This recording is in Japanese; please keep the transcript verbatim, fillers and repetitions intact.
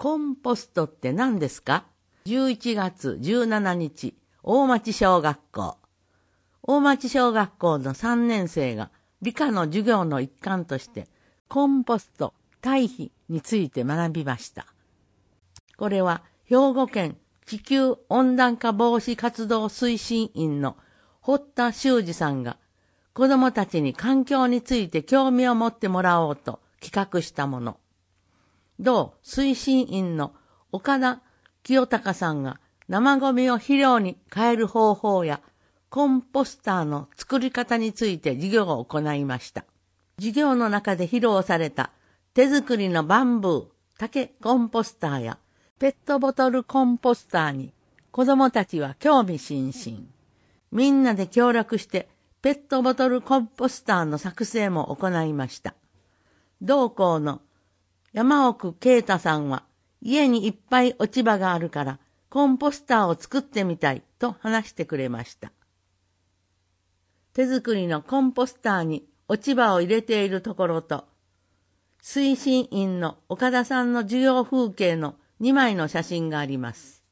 コンポストって何ですか？ じゅういち 月じゅうしちにち、大町小学校。大町小学校のさんねん生が理科の授業の一環としてコンポスト、堆肥について学びました。これは兵庫県地球温暖化防止活動推進員の堀田修二さんが子どもたちに環境について興味を持ってもらおうと企画したもの。同推進員の岡田清隆さんが生ゴミを肥料に変える方法やコンポスターの作り方について授業を行いました。授業の中で披露された手作りのバンブー、竹コンポスターやペットボトルコンポスターに子どもたちは興味津々。みんなで協力してペットボトルコンポスターの作成も行いました。同校の山奥啓太さんは家にいっぱい落ち葉があるからコンポスターを作ってみたいと話してくれました。手作りのコンポスターに落ち葉を入れているところと推進員の岡田さんの授業風景のにまいの写真があります。